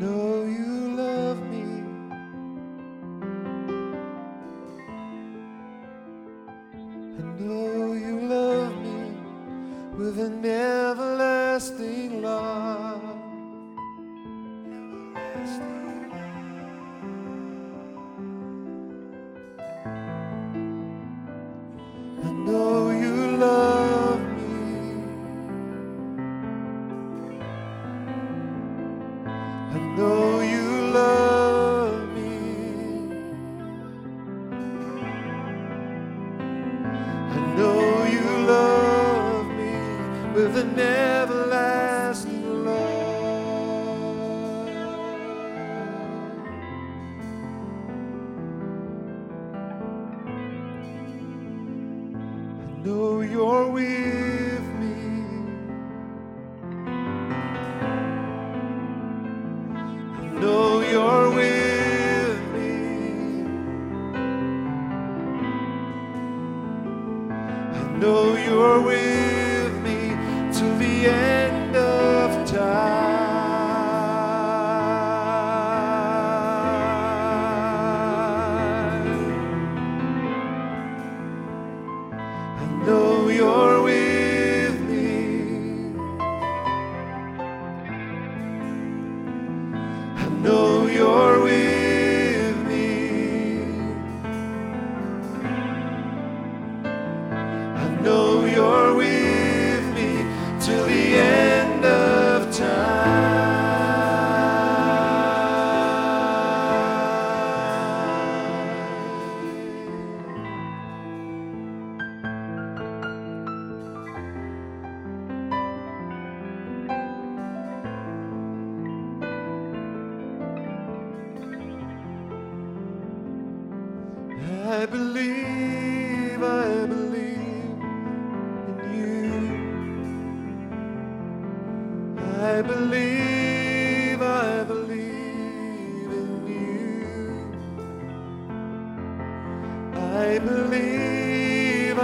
know you love me. I know you love me with an everlasting love. I know you love me. I know you love me. I know you love me with an everlasting love. I know you're with me. I know you're with me. I know you're with me till the end of time. I know you're with me. I know you're with me. I know you're with me till the end of I believe in you. I believe in you. I believe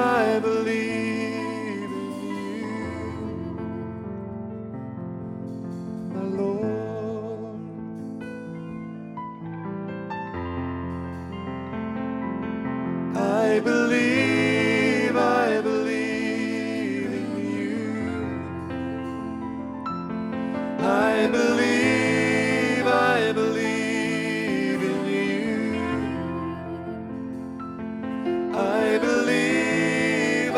in you, my Lord. I believe in you. I believe in you. I believe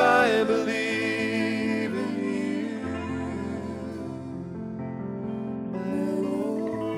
in you, my Lord.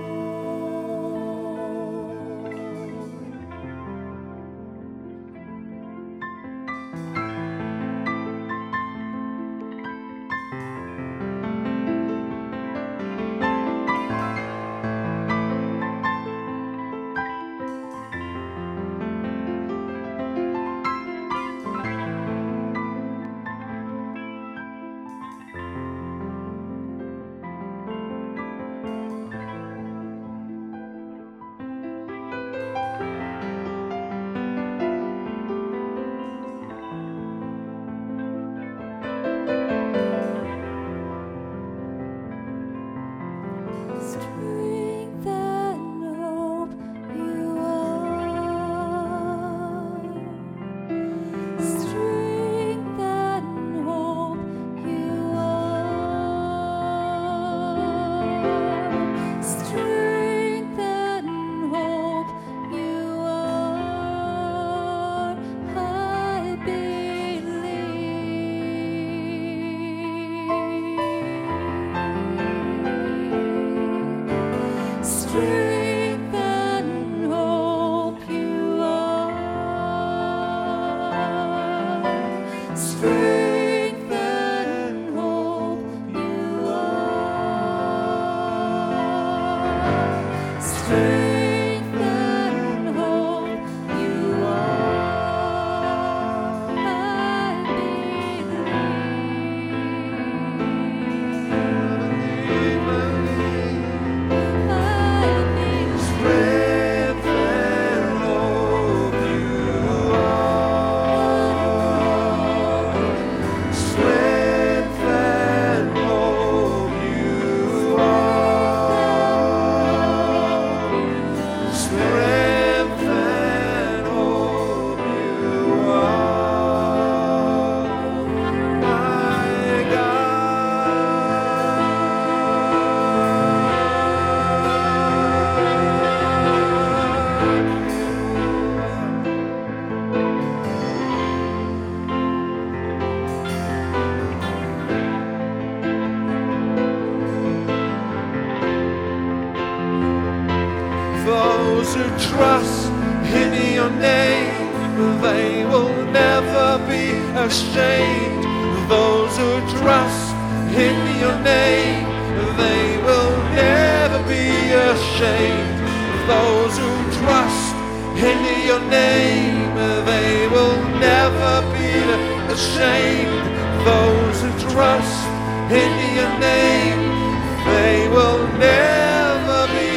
Those who trust in your name, they will never be ashamed. Those who trust in your name, they will never be ashamed. Those who trust in your name, they will never be ashamed. Those who trust in your name, they will never be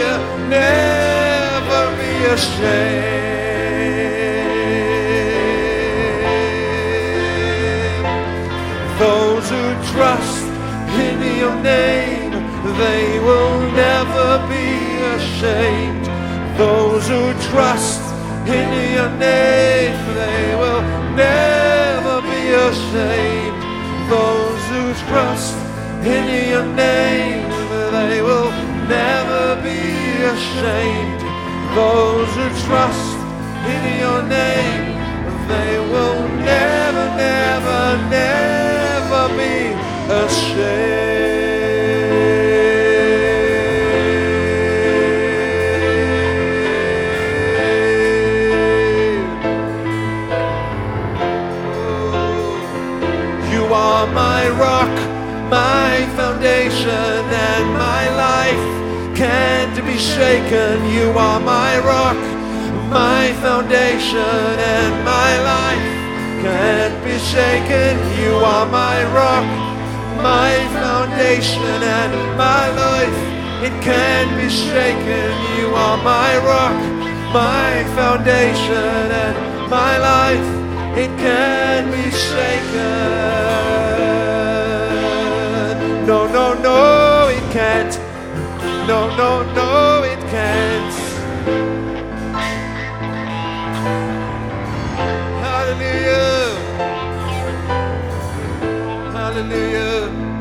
ashamed. Those who trust in your name, they will never be ashamed. Those who trust in your name, they will never be ashamed. Those who trust in your name, they will never be ashamed. Those who trust in your name, they will never, never, never be ashamed. You are my rock, my foundation, and my life can't be shaken. You are my rock, my foundation, and my life can't be shaken. You are my rock, my foundation, and my life, it can't be shaken. You are my rock, my foundation, and my life, it can't be shaken. No, no, no, it can't. No, no, no, it can't. Hallelujah. Hallelujah.